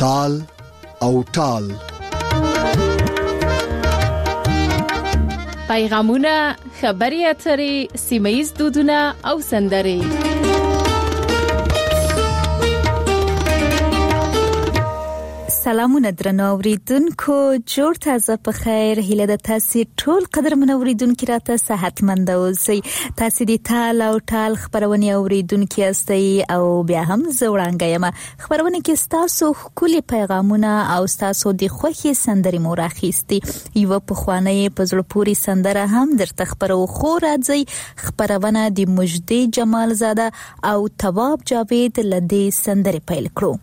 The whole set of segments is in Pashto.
تال او ټال. پیغامونه، خبري اترې، سیمه‌یز دودونه او سندرې. سلامونه درنو اوریدونکو، جوړ تازه په خیر. هیله د تاسو ټول قدرمن اوریدونکو راته صحتمند اوسئ. تاسو د تال او ټال خبرونه اوریدونکو یاستئ او بیا هم زوړانګه یم. خبرونه کې تاسو خولي پیغامونه او تاسو د خوخي سندري مو راخېستي. یو په خوانې په زړه پوری سندره هم درته خبرو خو راځي. خبرونه د مجدي جمال زاده او تواب جاوید لدی سندري پیل کړو.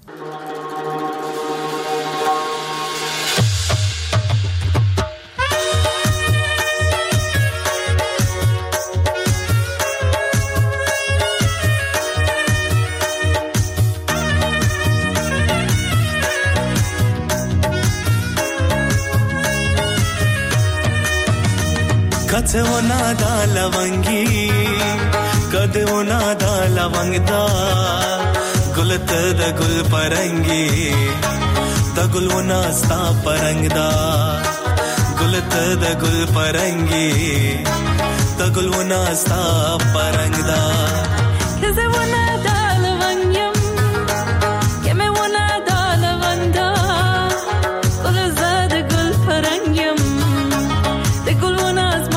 कदे वो नादा लवंगी, कदे वो नादा लवंगदा, गुलत द गुल परंगी, द गुल वो नास्ता परंगदा, गुलत द गुल परंगी, द गुल वो नास्ता परंगदा. कदे वो नादा लवंगम, के मैं वो नादा लवंदा, गुलत द गुल परंगम, द गुल वो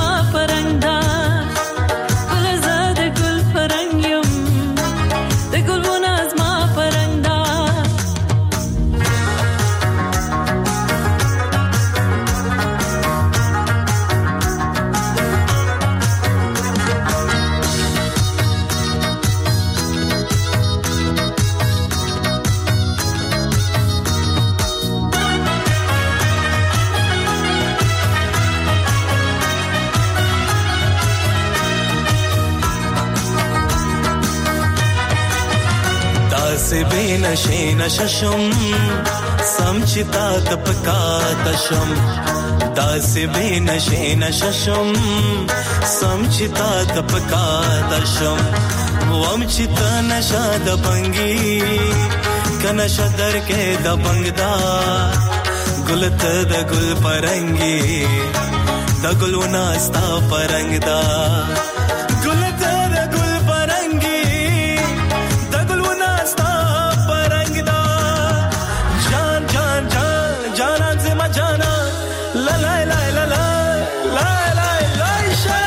बेनशे नशशम समचिता तपका तशम, दासे बेनशे नशशम समचिता तपका तशम, वमचित नशा दबंगी कनशा दर के दबंगदा, गुलत द गुल परंगी, द गुल नास्ता परंगदा, गुलत द गुल परंगी, द गुल नास्ता परंगदा. जान जान जान जाना से मजाना ला ला ला ला ला ला ला ला शे.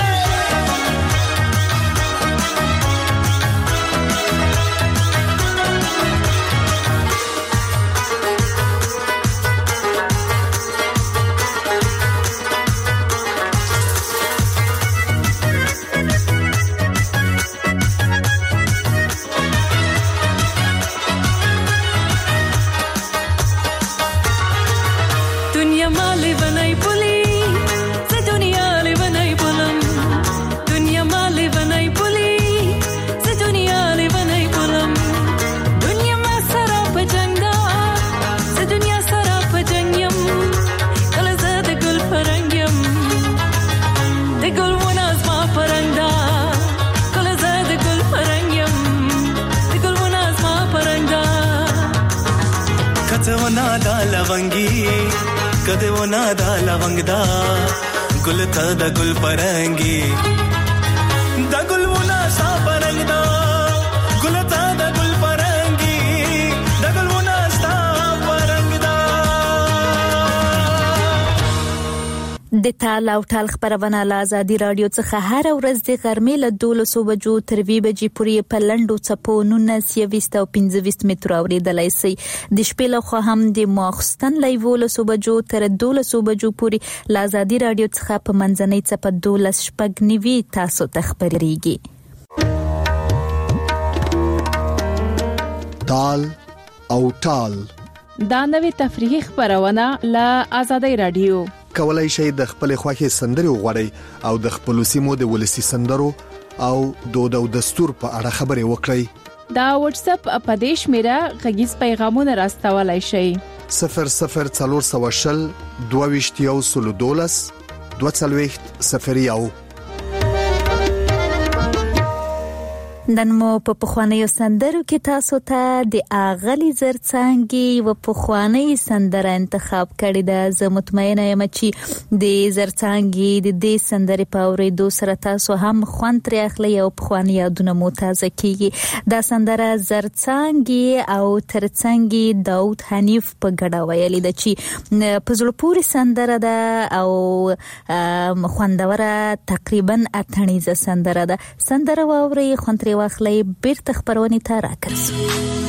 कदे वो नादा लवंगदा, गुलता द गुल परंगी, द गुल वो नास्ता परंगदा, गुलता द गुल परंगी, द गुल वो नास्ता परंगदा. د تال او ټال خبرونه له آزادي رادیو څخه هر ورځ د غرمې له 12 بجو تر 2 بجې پورې په لنډو څپو 19 او 25 متر اوریدلای شئ. د شپې له خوا هم د ماخستن له 12 بجو تر 12 بجو پورې له آزادي رادیو څخه په منځنۍ څپه 12 شپږ تاسو ته خبرېږي. تال او ټال دا نوې تفریحي خبرونه له آزادي رادیو. کولای شئ د خپل خوښي سندري وغوړئ او د خپل سیمو د ولسی سندرو او دود او دستور په اړه خبرې وکړئ. دا واتس اپ اپدیش میرا غږیز پیغامونه راستولای شئ. 0040 22 22 01. نن مو په پخوانیو سندرو کې تاسو ته د اغلی زرڅانګي و پخوانی سندره انتخاب کړی ده. زه مطمئنه یم چې د زرڅانګي د دې سندرې په اورېدو سره تاسو هم خوند ترې اخلئ او پخوانی یادونه مو تازه کیږي. دا سندره زرڅانګي او ترڅانګي داود حنیف په ګډه ویلې ده چې په زړه پورې سندره ده او خوندوره تقریبا اتڼیزه سندره ده. سندره واورئ، خوند ترې واخلئ، بیرته خپرونې ته راګرځو.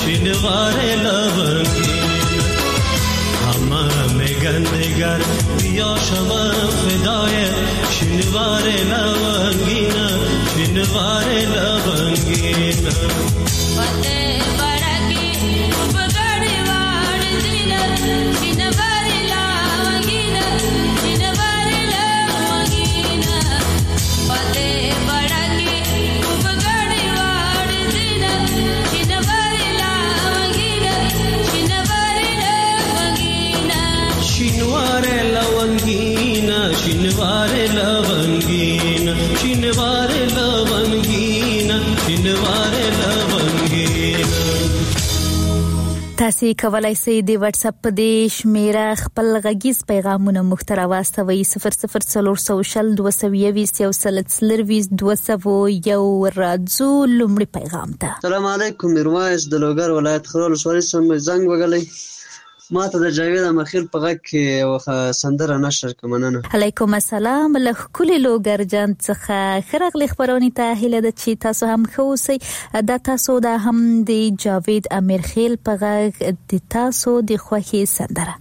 Hamma megan negar بیا شمع فدای شنوار لونگینا شنوار لونگینا تاسو کولای شئ د واتس اپ د شمیره خپل غږیز پیغامونه محتوا واستوي 00222 یو راځو لومړی پیغام ته. السلام علیکم، میرویس د لوګر ولایت خرول ولسوالۍ څخه زنګ وګړی. ما ته د جاوید مخیل په غږ کې یو سندره نشر کومننه. علیکم السلام، له کلی لوګر جان څخه خرغلی خبرونی ته هیله ده چې تاسو هم خوسي. دا تاسو دا هم د جاوید امرخیل په غږ د تاسو د خوښي سندره.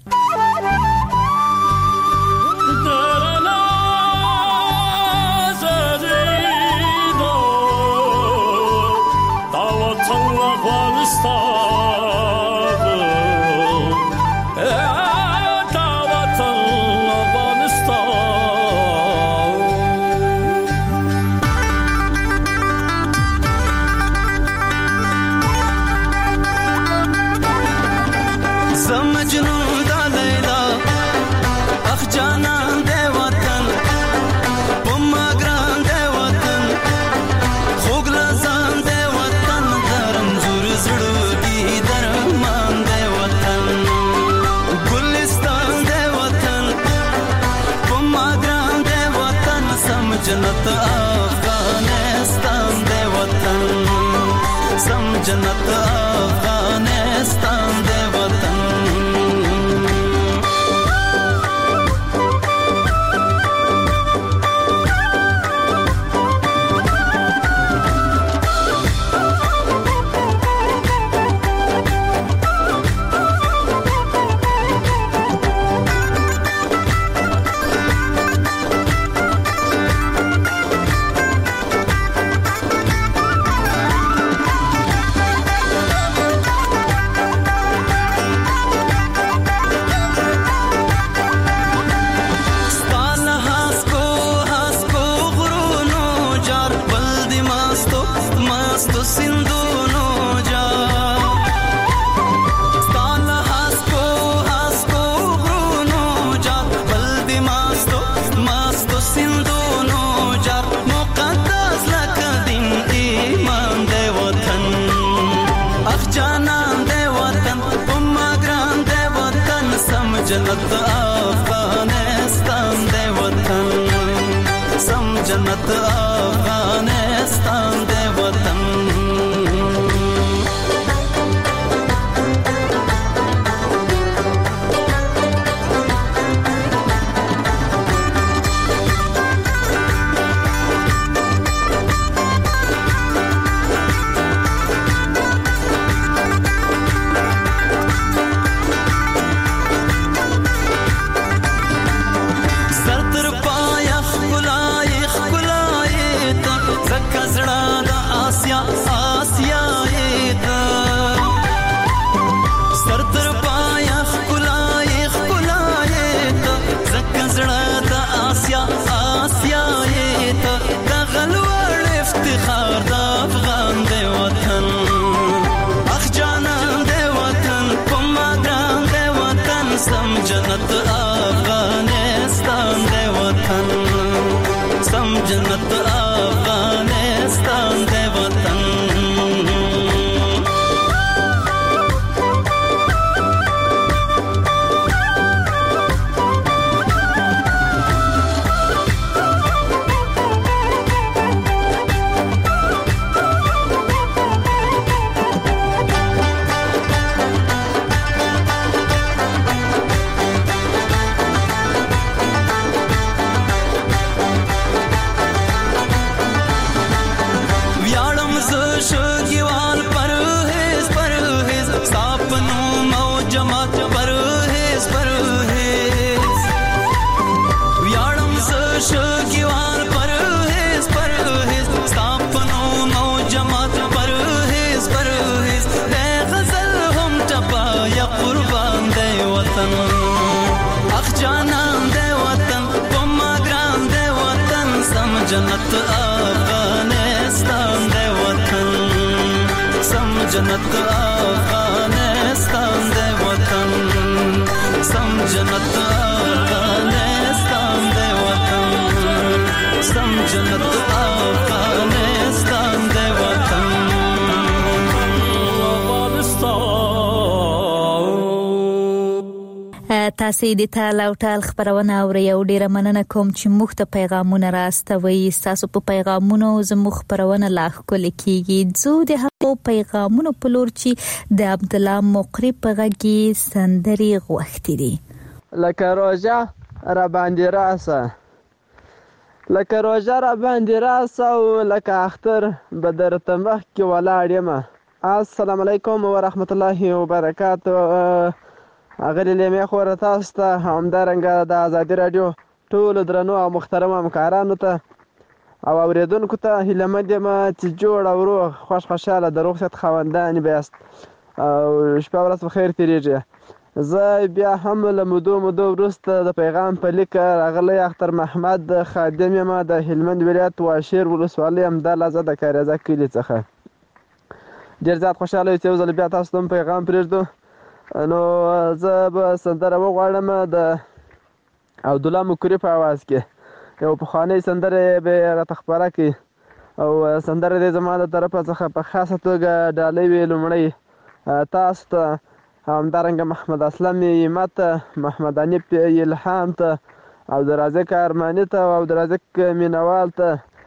जन्नत अफगानिस्तान दे वतन सम जन्नत अफगानिस्तान दे वतन जन्नत अफगानिस्तान दे वतन सम जन्नत अफगानिस्तान दे वतन जन्नत अफगानिस्तान दे वतन सम जन्नत अफगानिस्तान दे वतन جنت افغانستان دی وطن سم جنت افغانستان دی وطن سم جنت افغانستان دی وطن سم جنت افغانستان دی وطن تاسې د تال او ټال خبرونه اورئ او ډیره مننه کوم چې موږ ته پیغامونه راستوي. ستاسو په پیغامونو زموږ خبرونه لا ښکلې کیږي. زه د هغو پیغامونو په لور چې د عبدالله مقری په غږ کې سندرې غوښتې دي. لکه روژه را باندې راسه لکه روژه را باندې راسه او لکه اختر به درته مخکې ولاړ یم. السلام علیکم ورحمت الله وبرکاتو. اغلی لیمې خوره تاسو ته همدارنګه د ازادي راډیو ټولو درنو او محترمو همکارانو ته او اورېدونکو ته هیله مند یم چې جوړ او روغ خوش خوشحاله د روغ صحت خاوندان بیاست او شپه ورځ په خیر تېرېږي. زه بیا هم له مودو وروسته د پیغام په لیک راغلی اختر محمد خادم یم د هلمند ولایت واشیر ولسوالۍ همدا لحظه د کاریزه کلي څخه. ډېر زیات خوشحاله یو چې یو ځل بیا تاسو ته هم پیغام پرېږدو. نو زه به سندره وغواړم د عبدالله مقری په اواز کې. یو پخوانۍ سندره به یې راته خپره کړي او سندره دې زما د طرفه څخه په خاصه توګه ډالۍ وي لومړی تاسو ته، همدارنګه محمد اسلم یمت، محمد انیف الهام ته، عبدالرازق ارماني ته او عبدالرازق مینوال ته،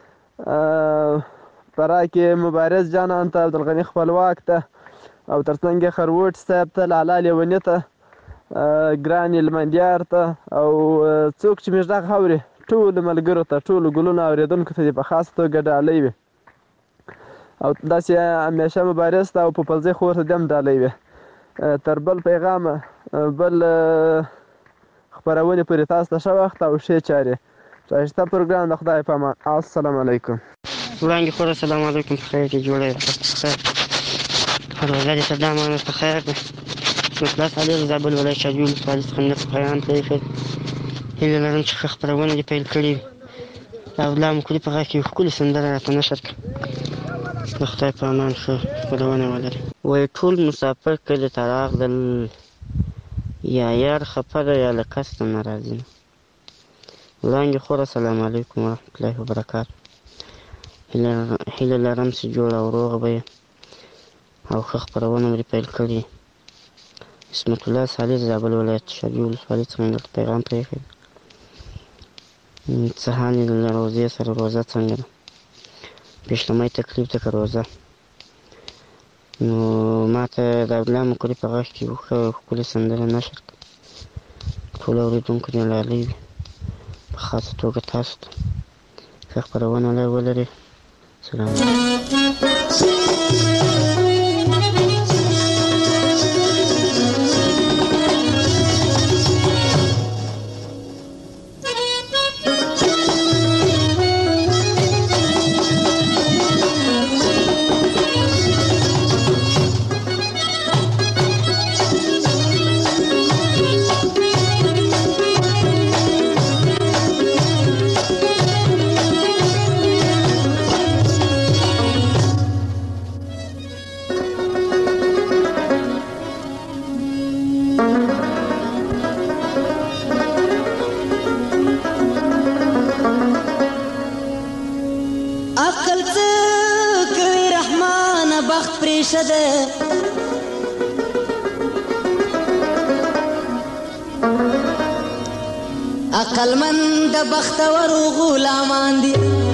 پراکې مبارز جانان ته، عبدالغني خپلواک ته او ترڅنګ یې خروټ صاحب ته، لالا لیوني ته، ګران هلمندیار ته او څوک چې موږ دغه اوري ټولو ملګرو ته، ټولو ګلونو اورېدونکو ته دې په خاص توګه ډالۍ وي او داسې همیشه مبارز ته او په پلزۍ خور ته دې هم ډالۍ وي. تر بل پیغامه بل خپرونې پورې تاسو ته ښه وخت او ښې چارې. ښایسته پروګرام د خدای په امان. السلام علیکم. وړاندې خور السلام علیکم. په خیر کې جوړه خیر روژه دې ته دا مانو په خیر ده. مخلص علي زابل ولایت شاجوی ولسوالۍ څخه مې په پیغام پرېښود. هیله لرم چې ښه خپرونه دې پیل کړې وي. د عبدالله مقری په غږ کې یو ښکلې سندره راته نشر کړه. د خدای په امان ښه خپرونه ولري. وایي ټول مسافر کلي ته راغلل، یا یار خفه ده یا له کسته نه راځي. وړاندې خور السلام علیکم ورحمت الله وبرکاتو. هیله لرم چې جوړ او روغ به یې او ښه خپرونه مې پیل کړې. اسمت الله صالح زابل ولایت شاجوی ولسوالۍ څخه مې درته پیغام پرېښود. سهاني له روژې سره روژه څنګه ده؟ پیشلمی تکلیف ده که روژه؟ نو ما ته د عبدالله مقری په غږ کې یو ښه ښکلې سندره نشر کړه. ټولو اورېدونکو دې ډالۍ وي، په خاصه توګه تاسو ته ښه خپرونه ولري. سلام علیکم. عقلمند د بختورو غلامان دي،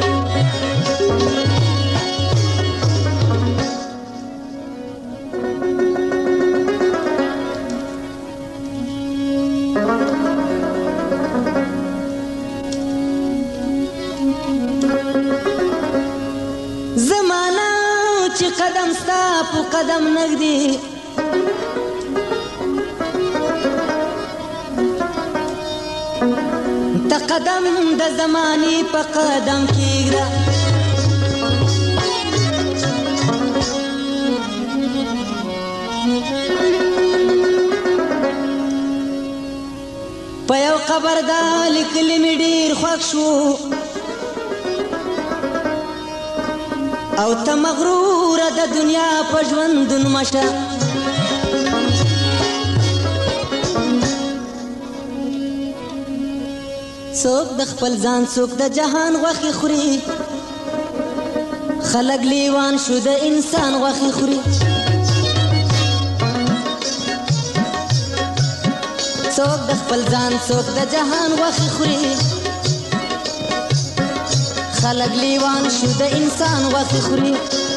زمانہ چې قدم ستا په قدم نږدې، ته قدم د زمانې په قدم کېږده. په یو قبر دا لیکلي مې ډېر خوښ شو، او ته مغرور د دنیا په ژوندون مشه څوک د خپل ځان څوک د جهان غوښې خوري خلک لیوان شو د انسان غوښې خوري څوک د خپل ځان څوک د جهان غوښې خوري خلک لیوان شو د انسان غوښې خوري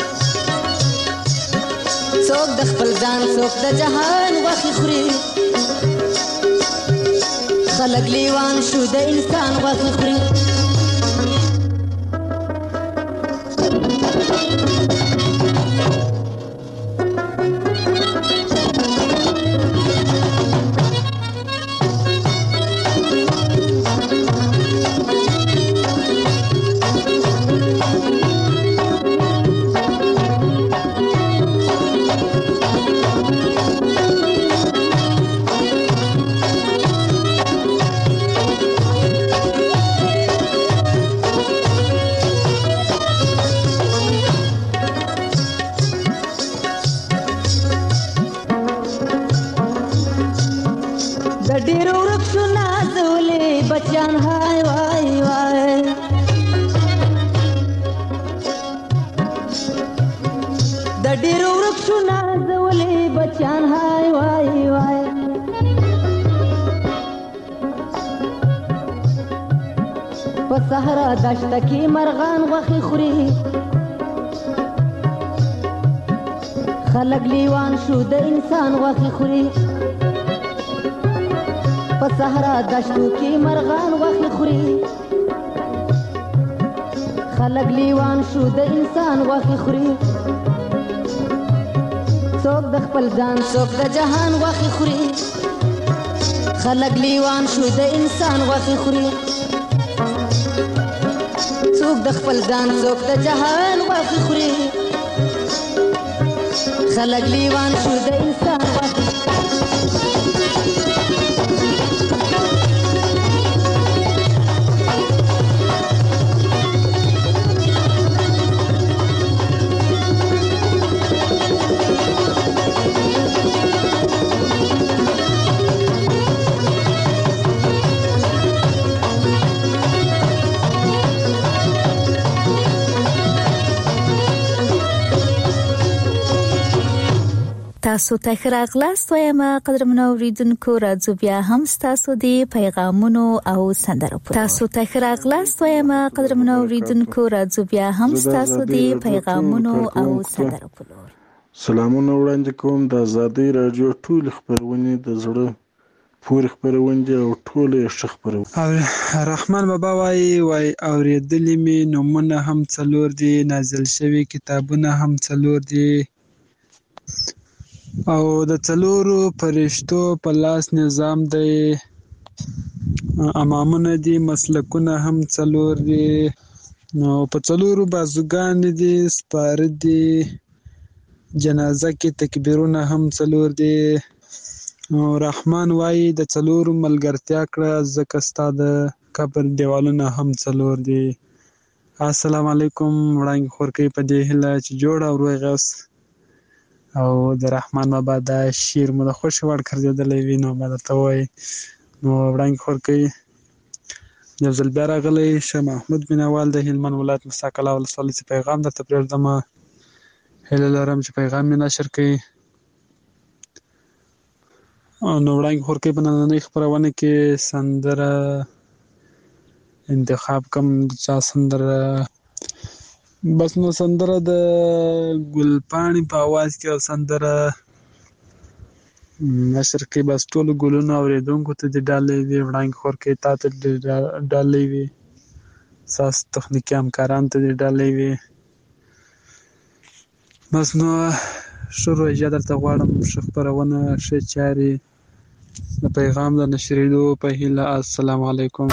څوک د خپل ځان څوک د جهان غوښې خوري خلک لیوان شو د انسان غوښې خوري صحرا دشته کې مرغان غوښې خوري خلک لیوان شو د انسان غوښې خوري په صحرا دشتو کې مرغان غوښې خوري خلک لیوان شو د انسان غوښې خوري څوک د خپل ځان څوک د جهان غوښې خوري خلک لیوان شو د انسان غوښې خوري څوک د خپل ځان څوک د جهان غوښې خوري خلک لیوان شو د انسان غوښې تاسو ته ښه راغلاست وایم قدرمنو اوریدونکو راځو بیا هم تاسو د پیغامونو او سندرو په تاسو ته ښه راغلاست وایم قدرمنو اوریدونکو راځو بیا هم تاسو د پیغامونو او سندرو په لور سلامونه وړاندې کوم د آزادۍ رادیو ټول خبرونه د زړه پورې خبرونه او ټول ښه خبرونه رحمان بابا وای اوریدلې می نومونه هم څلور دي نازل شوی کتابونه هم څلور دي او د څلورو فرشتو په لاس نظام دی امامونه دي مسلکونه هم څلور دي نو په څلورو بازوګان دي سپاره دي جنازه کې تکبیرونه هم څلور دي رحمان وایي د څلورو ملګرتیا کړه ځکه ستا د قبر دیوالونه هم څلور دي السلام علیکم وړاندې خورکۍ په دې هیله چې جوړ او روغ یاست او د رحمان بابا دا شعر مو د خوښې وړ ګرځېدلی وي نو ما درته ووایي نو وړاندې خورکۍ یو ځل بیا راغلی شه محمود مینوال د هلمند ولایت موسی قلعه ولسوالۍ څخه پیغام درته پرېږدمه هیله لرم چې پیغام مې نشر کړي نو وړاندې خورکۍ په نننۍ خپرونه کې سندره انتخاب کوم چا سندره بس نو سندره د ګلپاڼې په اواز کې او سندره نشر کې بس ټولو ګلونو اورېدونکو ته دې ډالۍ وي وړاندې خورکۍ تا ته ډالۍ وي ستاسو تخنیکي همکارانو ته دې ډالۍ وي بس نو ښه روژه درته غواړم ښه خپرونه ښه چارې د پیغام د نشرېدو په هیله السلام علیکم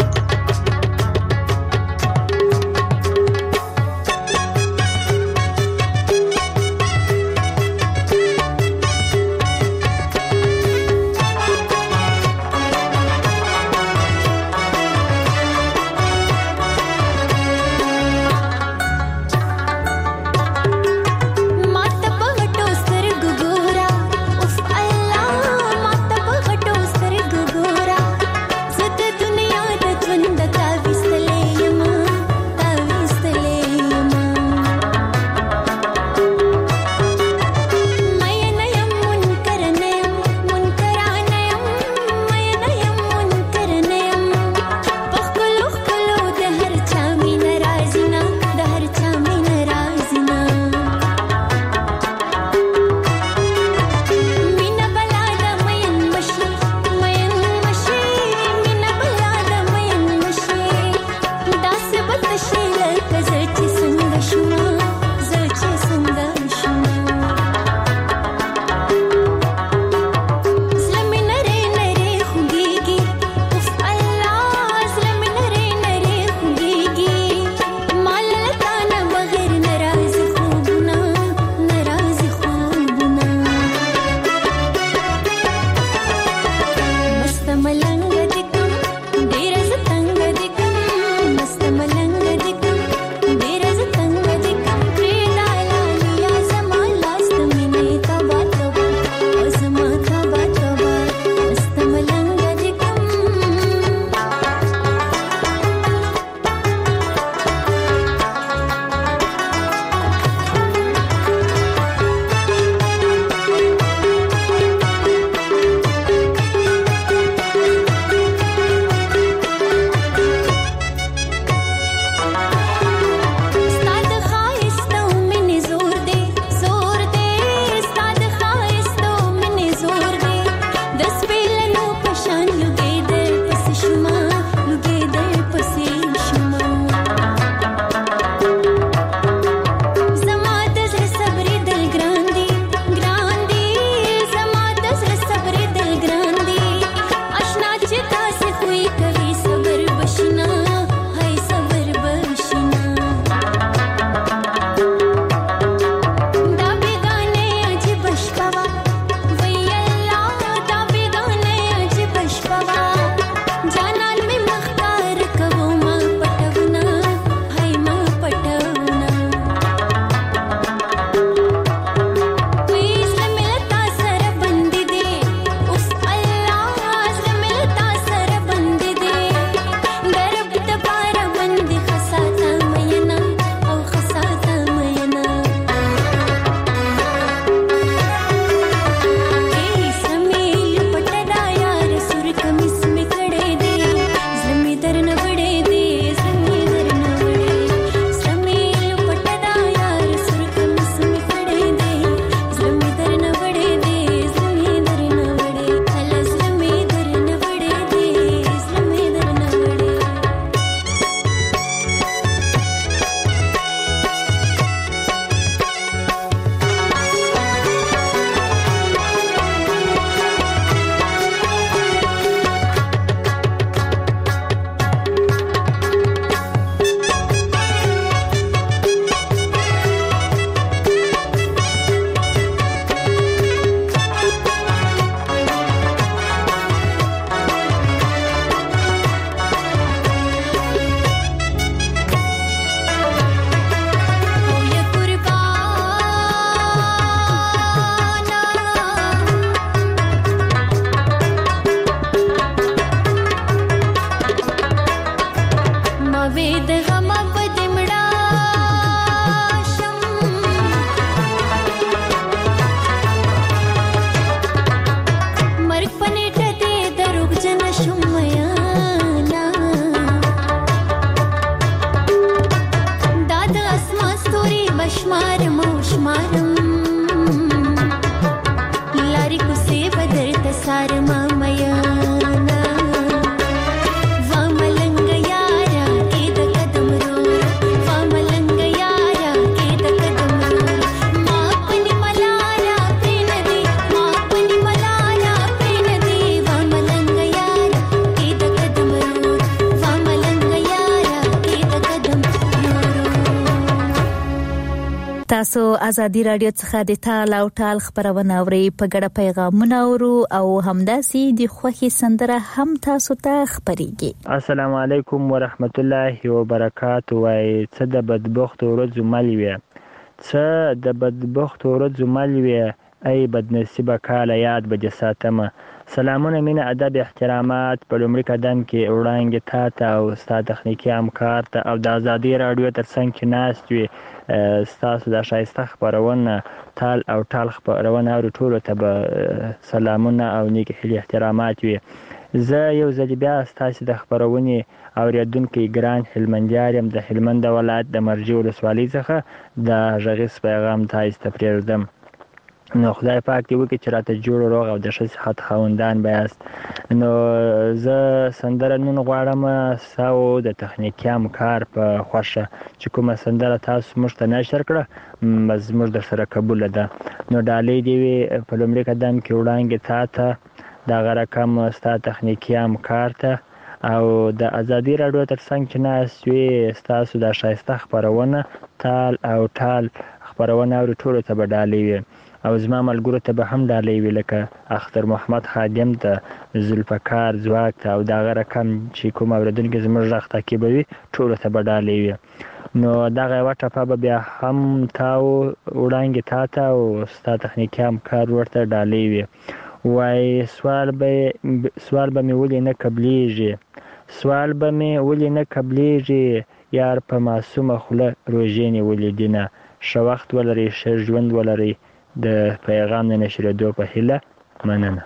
تاسو ازادي رادیو څخه د تال او ټال خبرونه اورئ په ګډه پیغامونه اورو او همداسي د خوښي سندره هم تاسو ته خبريږي. السلام علیکم ورحمت الله وبرکاته. وای څه د بدبخت ورځ ملوي، څه د بدبخت ورځ ملوي، ای بدنصیبه کاله یاد به جساتمه. سلامونه، مینه، ادب، احترامات په لومړي قدم کې وړاندې تا ته او ستا تخنیکي همکار ته او د ازادي رادیو تر څنګ کې ناست وي ستاسو د ښایسته خپرونه تال او ټال خپرونه اوري ټولو ته به سلامونه او نیک هیلې احترامات وي. زه یو ځل بیا ستاسو د خپرونې اوریدونکی ګران هلمندیار یم، د هلمند ولایت د مرجې ولسوالۍ څخه د غږیز پیغام تاسو ته پرېږدم. نو خدای پاک دې وکړي چې راته جوړ روغ او د ښه صحت خاوندان به یاست. نو زه سندره نن غواړم ستاسو د تخنیکي همکار په خوښه چې کومه سندره تاسو موږ ته نشر کړه زموږ درسره قبوله ده. نو ډالۍ دې وي په لومړي قدم کې وړاندې تا ته دغه رقم ستا تخنیکي همکار ته او د ازادي رادیو تر څنګ چې ناست وي ستاسو د ښایسته خپرونه تال او ټال خپرونه اوري ټولو ته به ډالۍ وي او زما ملګرو ته به هم ډالۍ وي لکه اختر محمد خادم ته، ذوالفقار ځواک ته او دغه رقم چې کوم اورېدونکي زموږ غږ تعقیبوي ټولو ته به ډالۍ وي. نو دغه یوه ټپه به بیا هم تاو وړاندې تا ته او ستا تخنیکي همکار ورته ډالۍ وي. وای سوال به مې ولې نه قبلیږي، سوال به مې ولې نه قبلیږي، یار په معصومه خوله روژې نیولې دینه. ښه وخت ولرئ، ښه ژوند ولرئ. د پیغام د نشرېدو په هیله، مننه.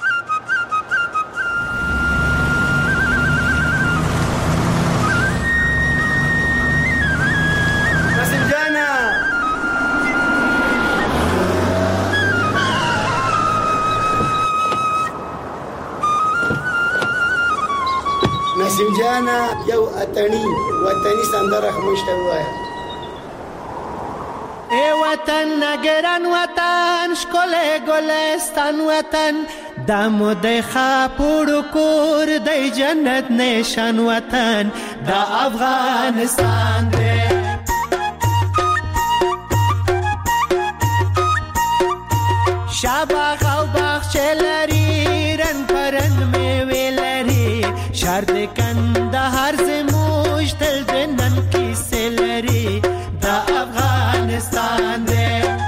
نسیم جانا یو اتنی وطنی سندره خموش ته وایه. ای وطن نگران وطن، شکل گلستان وطن، دم و دی خاپور کور دی جنت نشان وطن، دا افغانستان دی. شاباغ او باغچه لري، رنگ پرنگ میوه لري، شهر د کندهار زموږ تل د نن کیسې لري، دا افغانستان دی.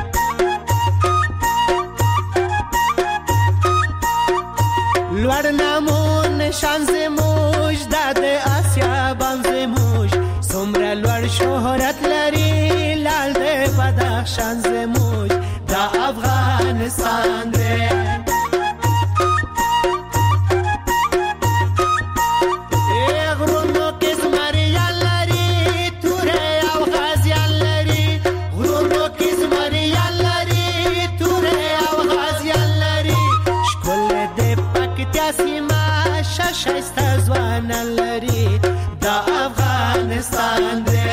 لوړ نامون نشان زموږ دا د آسیا بام زموږ، څومره لوړ شهرت لري لال د بدخشان زموږ، دا افغانستان دی. شایسته ځوان لري، دا افغانستان دی.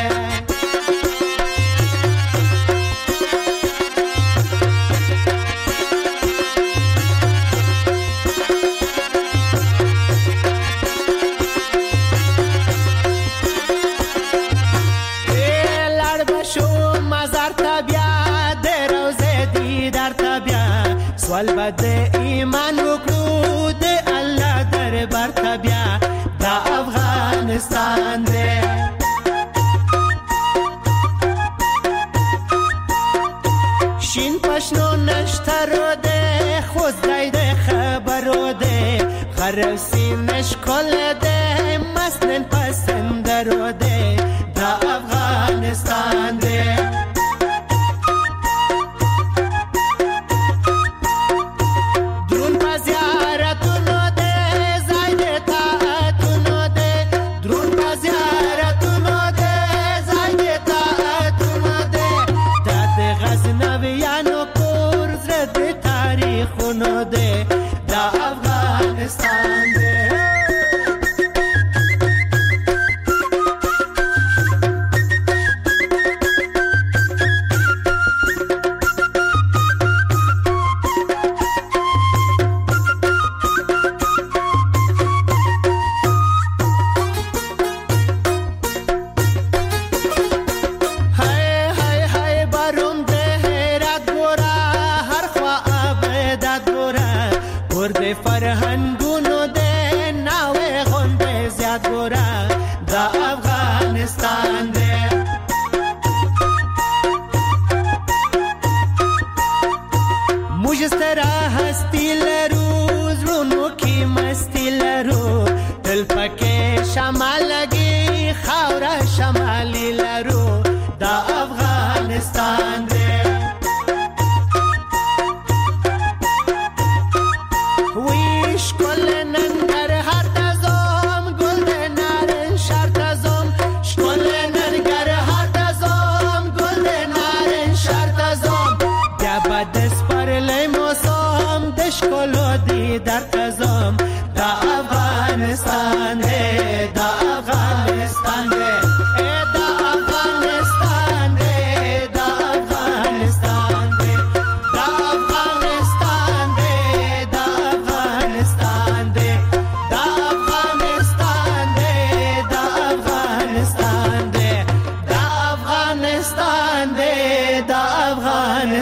لړ بشو مزار ته بیا د روضې دیدار ته بیا، سوال به د ایمان وکړو د الله دربار ته بیا، دا افغانستان دی. شین پشنو نشترو دی، خوزدای دی خبرو دی، غرب سینش کل دی، مسنن پسندرو دی، دا افغانستان دی.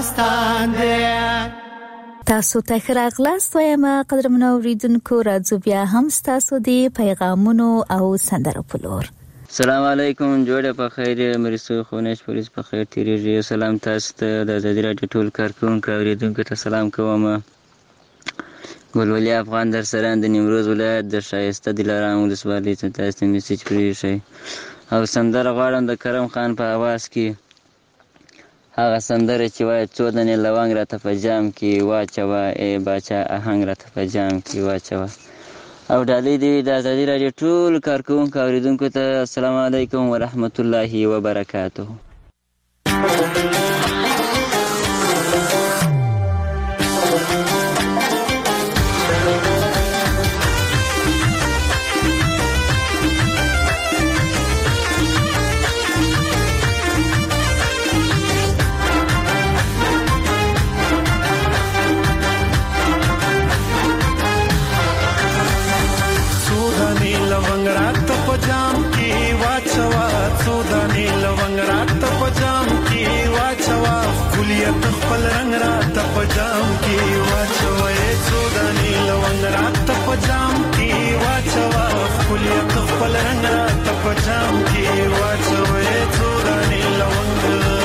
افغانستان دی. تاسو ته ښه راغلاست وایم قدرمنو اوریدونکو. راځو بیا هم ستاسو د پیغامونو او سندرو په لور. السلام علیکم، جوړه په خیر، مرسو خونش پولیس په خیر تیریږي. سلام تاسو ته د آزادي راډیو ټول کارکونکو اوریدونکو ته سلام کوم. ګلولي افغان در سره د نیمروز ولایت د شایسته دلارام ولسوالۍ ته تاسو ته میسج پرېښی او سندره غواړم د کرم خان په اواز کې، هغه سندره چې وایي څو دانې لونګ راته په جام کې واچوه، ای باچا آهنګ راته په جام کې واچوه. او ډالۍ دی د آزادي راډیو ټول کارکونکو اوریدونکو ته السلام علیکم ورحمت الله وبرکاته. خپل رنگ را ته پجام کی واچوي سوداني لونګ را ته پجام کی واچوا خپل خپل رنگ را ته پجام کی واچوي سوداني لونګ.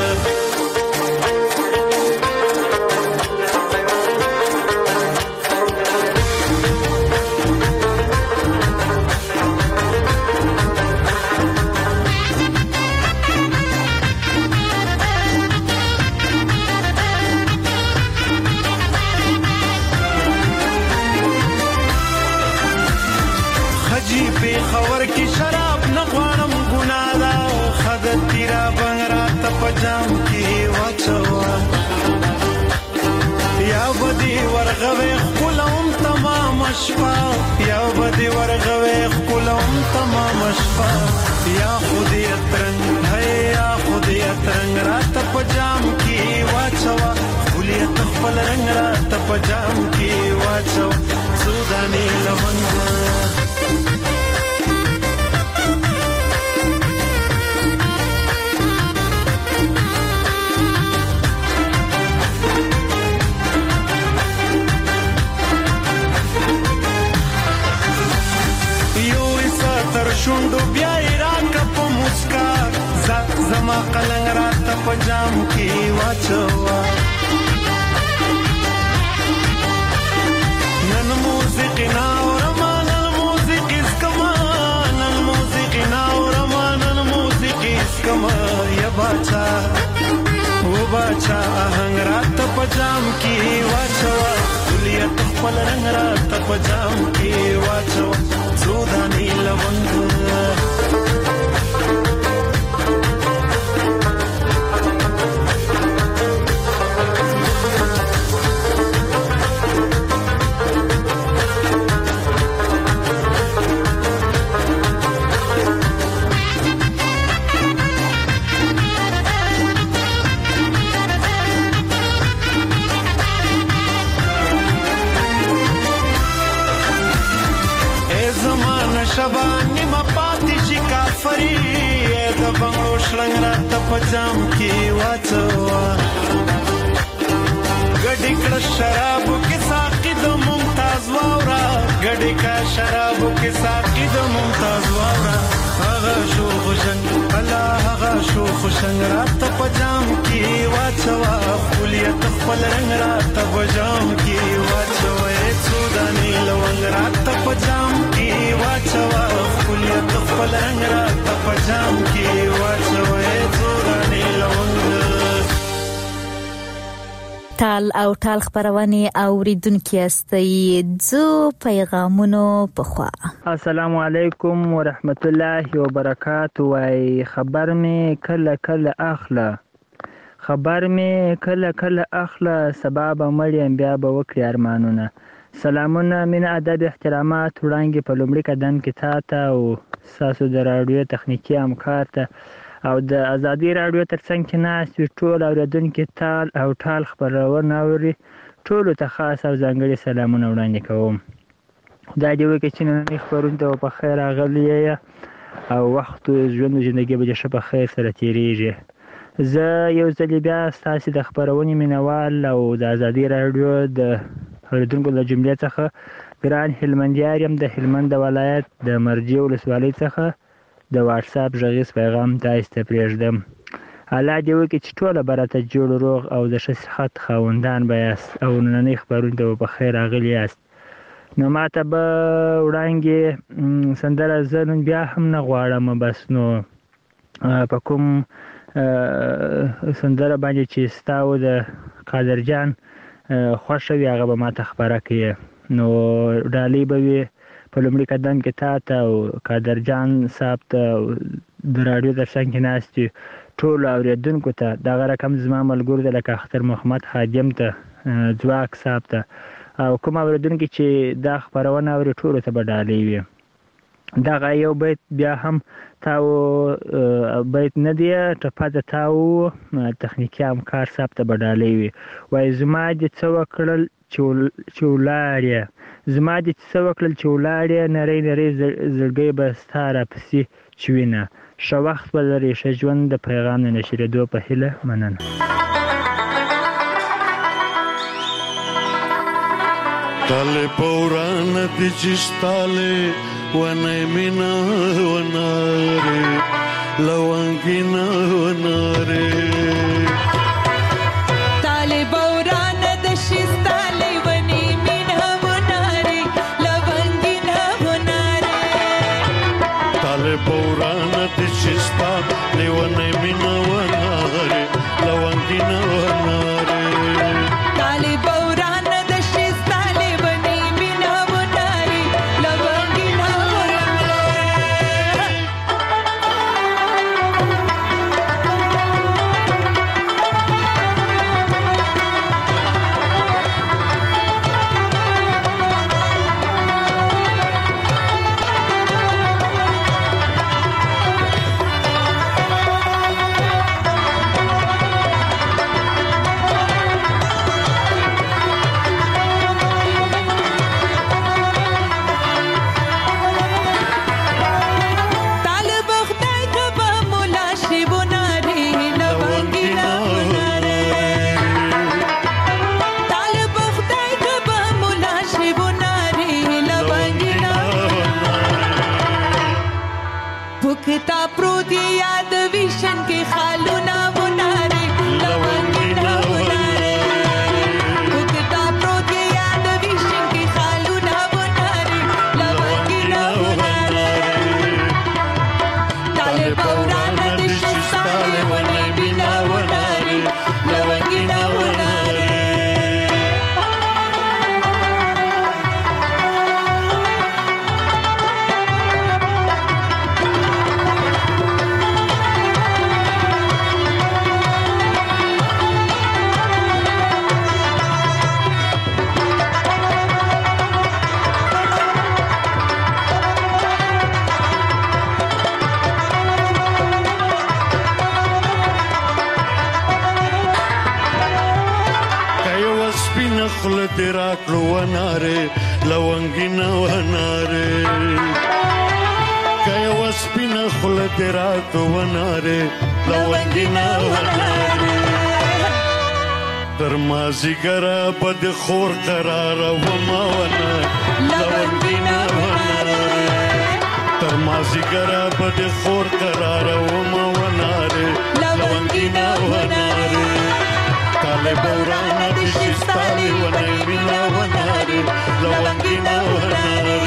خور کی شراب نغوانم گنادا خد تیرا بنگرا تپجام کی واچوا یا بدی ورغوی خلوم تمام شپا یا بدی ورغوی خلوم تمام شپا یا خودی اترنگ ہے یا خودی اترنگ را تپجام کی واچوا خلیت خپل رنگ را تپجام کی واچوا سودانی لونگ. شوندو بیا ایران کا په مسکا زما قلنګ را ته پجام کی واچوا نن موسیقی نا ورمان الموسیقی اسکما نن موسیقی نا ورمان الموسیقی اسکما یا باچا او باچا آهنګ را ته پجام کی واچوا کلیت خپل رنگ را ته پجام کی واچوا سودانی لونګ. شبانی ما پاتی شي کافری د بنگلو شلنګ را ته پجام کی واچوا ګډی کړه شراب کې ساقي د ممتاز واورا ګډی کا شراب کې ساقي د ممتاز واورا هغه شو خوشنګ الله هغه شو خوشنګ را ته پجام کی واچوا خلیت خپل رنگ را ته پجام کی واچوا سودانی لونګ را ته پجام کی واچوا خلیت خپل رنگ را ته پجام کی واچوا سودانی لونګ. ټال او ټال خبرونه اوریدونکو استي زو پیغامونو په خوا. السلام علیکم ورحمت الله وبرکاته. وای خبر می کله کله اخله سبب مریم بیا به وکړي ارمانونه. سلامونه من ادب احترامات وړاندې په لومړي قدم کې تاسو او تاسو د راډیو تخنیکی همکار ته او د آزادي راډیو ترڅنګ کې ناست ټول اوریدونکو ټال او ټال خبرونه اوري ټول ته خاص او ځانګړي سلامونه وړاندې کوم. خدای دې وکړي چې نن خبرونه ته په خیر راغلی او وخت ژوند ژوندۍ به شه په خیر سره تیریږي. زه یو ځل بیا ستاسو د خبرونې مینوال او د ازادي رادیو د اوریدونکو له جملې څخه ګران هلمندیار یم د هلمند ولایت د مرجې ولسوالۍ څخه د واتس اپ غږیز پیغام تاسو ته پرېږدم. الله دې وکړي چې ټوله به راته جوړ روغ او د ښه صحت خاوندان به یاست او نننۍ خپرونې ته به په خیر راغلي یاست. نو ما ته به وړاندې سندره زه نن بیا هم نه غواړم، بس نو په کوم سندره باندې چې ستا او د قادر جان خوښه وي هغه به ما ته خبره کوي. نو ډالۍ به وي په لومړي قدم کې تا ته او قادر جان صاحب ته د راډیو تر څنګ کې ناستي ټولو اورېدونکو ته، دغه رقم زما ملګرو ته لکه اختر محمد خادم ته، ځواک صاحب ته او کوم اورېدونکي چې دا خپرونه اوري ټولو ته به ډالۍ وي. دغه یو بیت بیا هم تاو بیت نه دی ټپه د تاو تخنیکي همکار صاحب ته به ډالۍ وي. وایي زما دې څه وکړل چې ولاړې، زما دې څه وکړل چې ولاړې، نری نری زړګی به ستا راپسې چوینه. ښه وخت ولرئ، ښه ژوند. د پیغام د نشرېدو په هیله، مننه. تاله پوران دي چستاله ونه مینا وناره لوانګینا وناره تاله پوران د چستاله ونه مینا وناره لوانګینا وناره تاله پوران دي چستاله ونه مینا وناره لوانګینا وناره تاله پوران زیګرا بد خور قرار و ماونه لوندینا ونه تر ما زیګرا بد خور قرار و ماونه لوندینا ونه تاله بوران د شستالي ونه مینا ونه لوندینا ونه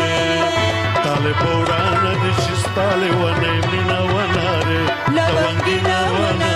تاله بوران د شستالي ونه مینا ونه لوندینا ونه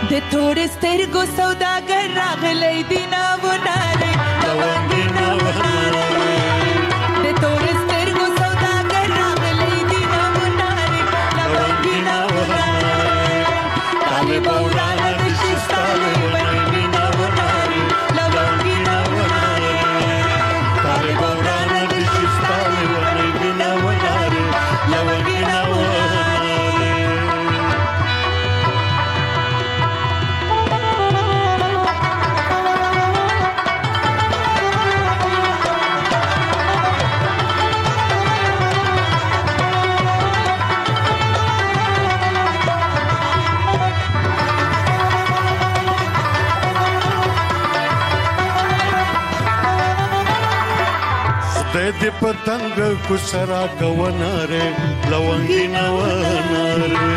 د تور سترګو سوداګر راغلی دی ناونه لونګینه ونه د تور سترګو سوداګر راغلی دی ناونه لونګینه ونه طالب ورانه د شستاله ونګینه ونه لونګینه ونه طالب ورانه د شستاله ونګینه ونه لونګینه ونه د پتنګ کو سرا گوناره لونګینه وناره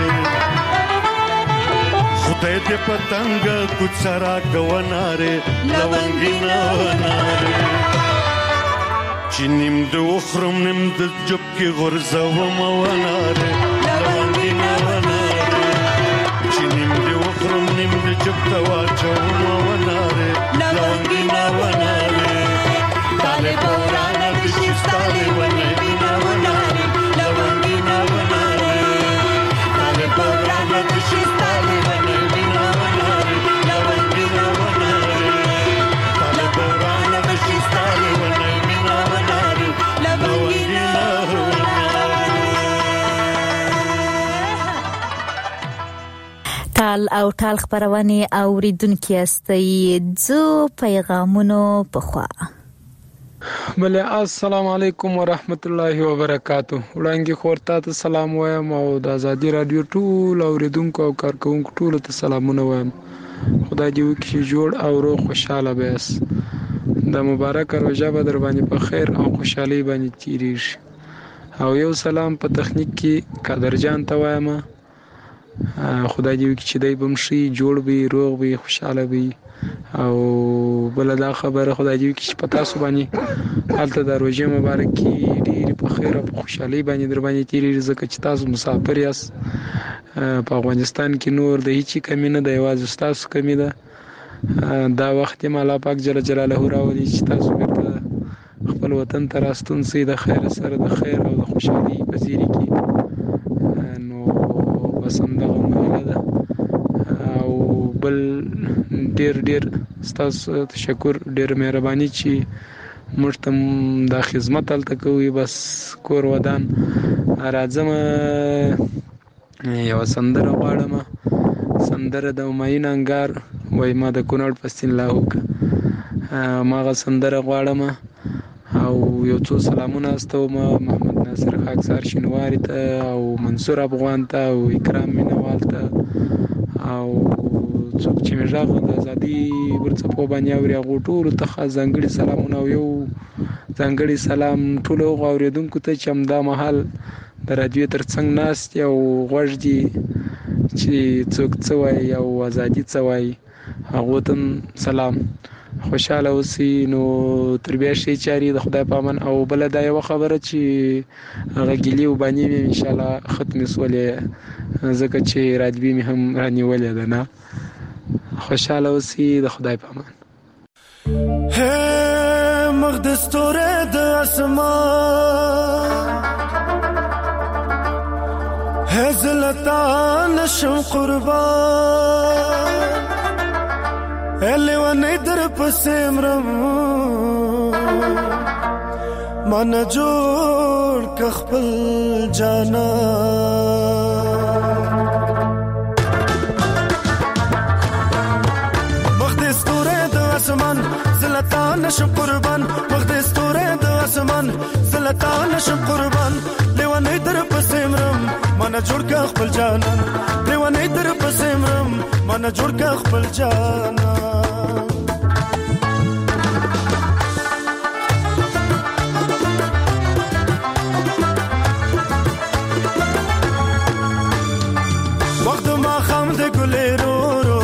خدای دې پتنګ کو سرا گوناره لونګینه وناره چنیم د وخرم نیم د جب کی غرزه و موناره لونګینه وناره چنیم د وخرم نیم د جب تواچو موناره لونګینه وناره طالب ورانه د شستاله ونګینه وناره لونګینه وناره طالب ورانه د شستاله ونګینه وناره لونګینه وناره طالب ورانه د شستاله ونګینه وناره لونګینه ټال او ټال خبرونه اوریدونکو استي ځو پیغامونو په خوا. بله السلام علیکم ورحمت الله وبرکاتو. وړاندې خورته ته سلام وایم او د ازادي رادیو ټول اوریدونکو او کارکونکو ټول ته سلامونه وایم. خدای دې وکړي جوړ او روغ خوشاله بیاس. د مبارک روزه به در باندې په خیر او خوشحالي باندې تیریږي. او یو سلام په تخنیک کې قادر جان ته وایم. خدای دې وکړي چې دای بمشي جوړ وي روغ وي خوشاله وي. او بل دا خبره خدای دې وکړي چې په تاسو باندې حالت د روزه مبارک کې ډېر په خیر او خوشحالي باندې در باندې تیریږي ځکه چې تاسو مسافر یاست په افغانستان کې. نور د هیڅ کمی نه د یوازې تاسو کمی ده. دا وخت یې الله پاک جل جلاله راولي چې تاسو بیرته خپل وطن ته راستون سي د خیر سره د خیر او د خوشحالي په زیری کې. نو بس همدغه مهاله ده. او بل ډیر ستاسو تشکر ډیر مهرباني چې موږ ته د خدمت تلته کوي. بس کور ودان راځم یو سندره غواړم. سندره د امین انګار وای ما د کونړ پستین لاهوک ماغه سندره غواړم. او یو څو سلامونه استوم محمد ناصر خاکسار شینواری ته او منصور افغان ته او اکرام مینوال ته او څوک چې مې راغله د ازادي ورڅپو باندې اوري هغه ټول ته ځانګړي سلامونه او یو ځانګړي سلام ټول اوریدونکو ته چې همدا مهال د رادیو ترڅنګ ناست او غوږ دي چې څوک څه وایي او ازادي څه وایي هغه ته سلام. خوشاله اوسئ. نو تربیه شي چاري د خدای په امان. او بل دا یو خبره چې هغه ګلی وبانی مې ان شاء الله ختم سولې ځکه چې رادیو مې هم رانیولې ده نه. خوشاله اوسئ د خدای په امان. ہے مقدس توره د اسمان ہے زلطان شم قربان الی و نیدر پسیمرم من جوړ کخپل جانا مقدس توره د اسمان زلطان شم قربان مقدس توره د اسمان زلطان شم قربان لیوانی در پسیمرم من جوړ کخپل جانا لیوانی در پسیمرم من جوړ کخپل جانا وقت ما خام د ګلې رو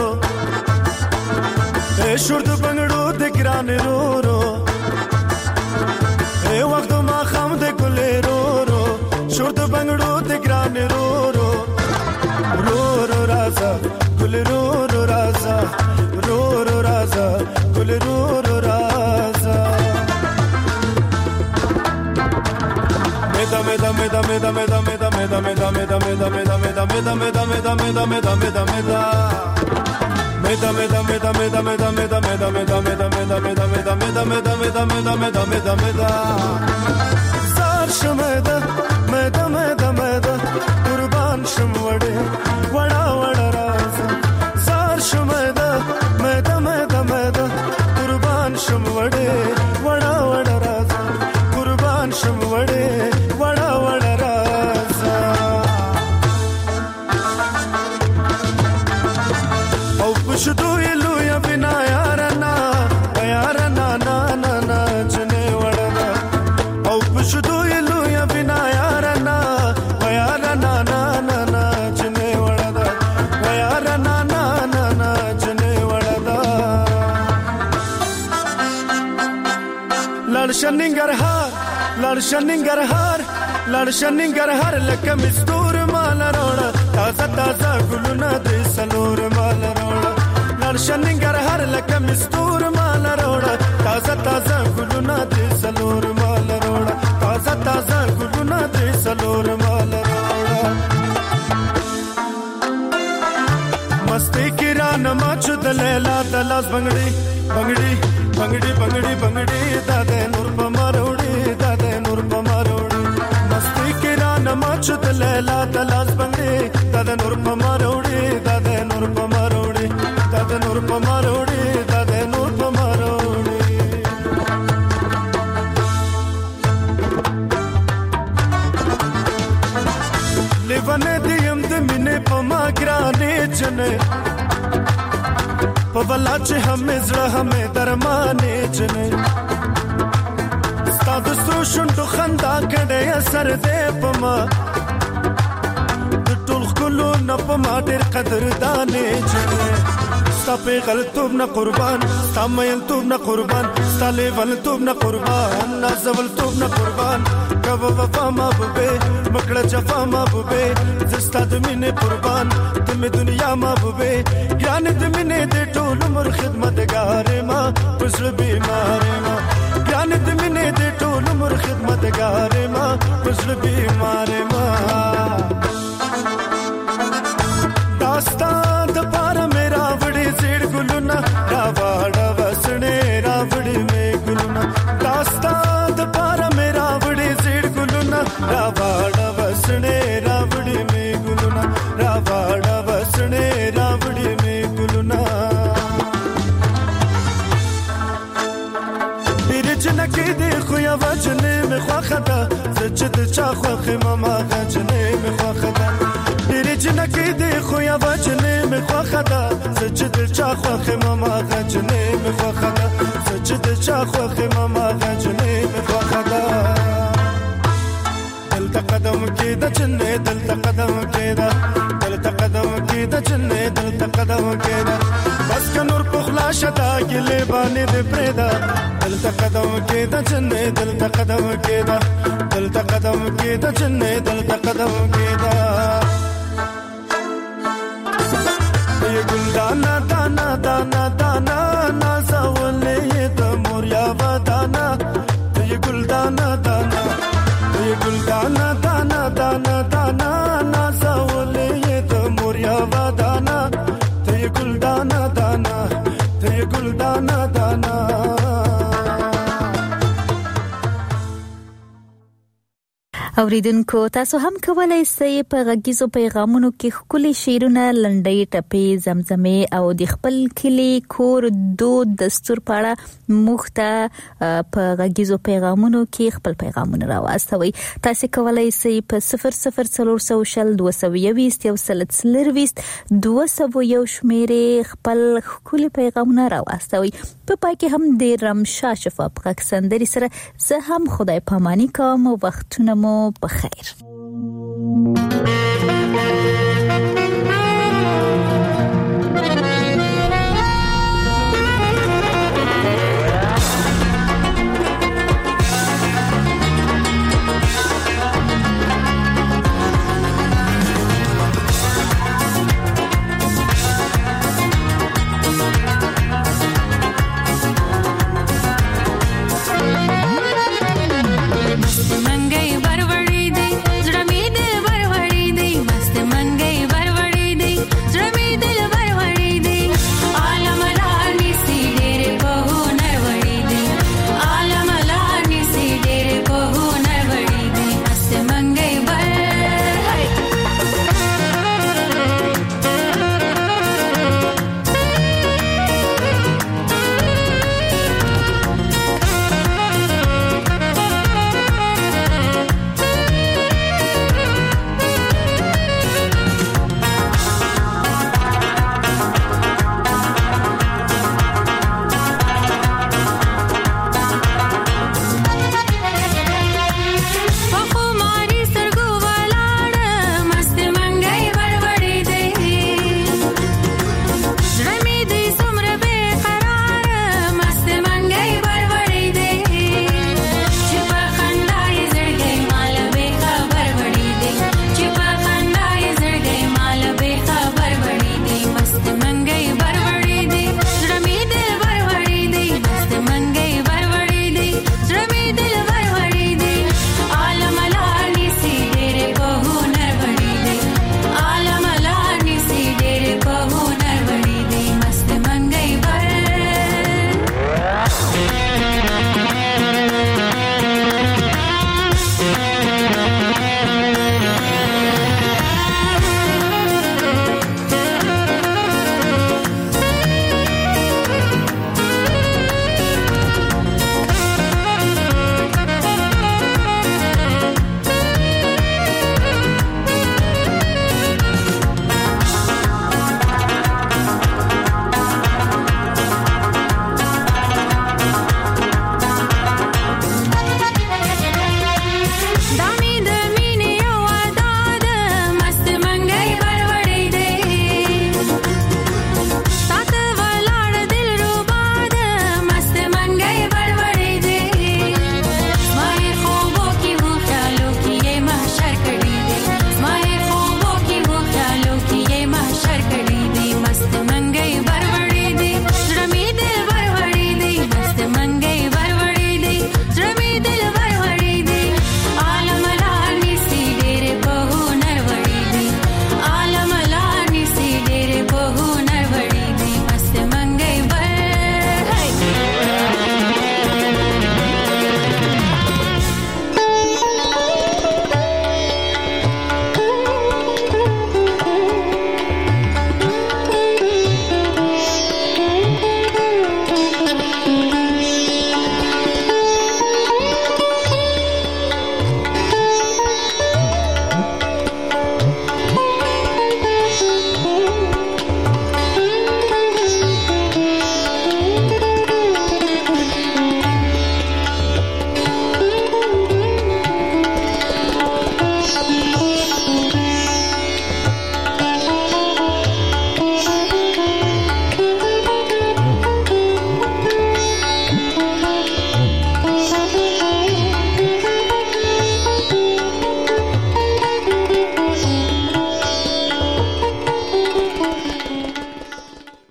شور د بنگړو د ګران رو وقت ما خام د ګلې رو شور د بنگړو د ګران رو رازا ګل رو رازا رازا رو رو رازا گل رو رو رازا مدا مدا مدا مدا مدا مدا مدا مدا مدا مدا مدا مدا مدا مدا مدا مدا مدا مدا مدا Meda meda meda meda meda meda meda meda meda meda meda meda meda meda meda meda meda meda meda zar shmeda meda meda meda qurban shmwade wada wada raza zar shmeda meda meda meda qurban shmwade wada wada raza qurban shmwade wada wada raza شدو یلو یا بنا یارنا نا نا نا جنے وڑنا او شدو یلو یا بنا یارنا نا نا نا جنے وڑنا نا نا جنے وڑنا لړشننګر هر لکه مستور مال روړه تازه تازه ګلونه د سلور مال روړه لړشننګر هر لکه مستور مال روړه تازه تازه ګلونه د سلور مال روړه تازه تازه ګلونه د سلور مال روړه مستی کران ماچو د لیلا د لاس بنگړي بنگړي بنگړي بنگړي بنگړي د نور په ماروړي د نور په ماروړي مستی کران ماچو د لیلا د لاس بنگړي د نور په ماروړي د نور په ماروړي د نور په ماروړي د نور په ماروړي لیوانه دیم د مینه په ما ګرانې جنې په بلا چې همې زړه همې درمانې جنې ستا د سترو شونډو خندا کړې اثر دې په ما د ټول ښکلو نه په ما ډېر قدردانې جنې ستا پیغلتوب نه قربان ستا میلتوب نه قربان ستا لیونتوب نه قربان نازولتوب نه قربان کبه وفا محبوبې مکړه جفا محبوبې زستا د مینې قربان د مې دنیا محبوبې ګران د مینې د ټول عمر خدمتګارې ما پزړه بیمارې ما ګران د مینې د ټول عمر خدمتګارې ما پزړه بیمارې ما داستان د پاره میرا وړي زیړ ګلونه راوړه وسنه راوړي مې ګلونه داستان د پاره میرا وړي زیړ ګلونه راوړه وسنه راوړي مې ګلونه راوړه وسنه راوړي مې ګلونه بیرجن کې دې خو یا وجنې مې خوخه ده زچ د چا خوخه ماما غجنې مې خوخه ده بیرجن کې دې خو یا وجنې مې خوخه ده زچ د چا خوخه ماما غجنې مې خوخه ده زچ د چا خوخه ماما غجنې مې خوخه ده دلته قدم کې د جنې دلته قدم کې ده دلته قدم کې د جنې دلته قدم کې ده بس که نور په خلا شدا ګلې باندې دې پرېدا دلته قدم کې د جنې دلته قدم کې ده دلته قدم کې د جنې دلته قدم کې ده یہ گلدانا دانا دانا دانا نازولې د موریا ودانا یہ گلدانا دانا یہ گلدانا دانا دانا دانا نازولې د موریا ودانا یہ گلدانا دانا یہ گلدانا دانا اوریدونکو تاسو هم کولای شئ په غږیزو پیغامونو کې خپل شعرونه لنډۍ ټپې زمزمې او د خپل کلی کور دود دستور پاړه مخته په غږیزو پیغامونو کې خپل پیغامونه راوستوي تاسو کولای شئ په 0040 221 شمیرې خپل خپل پیغامونه راوستوي په پای کې هم د رمشا شفاف غږ سندري سره زه هم خدای پاماني کوم وختونه مو بخیر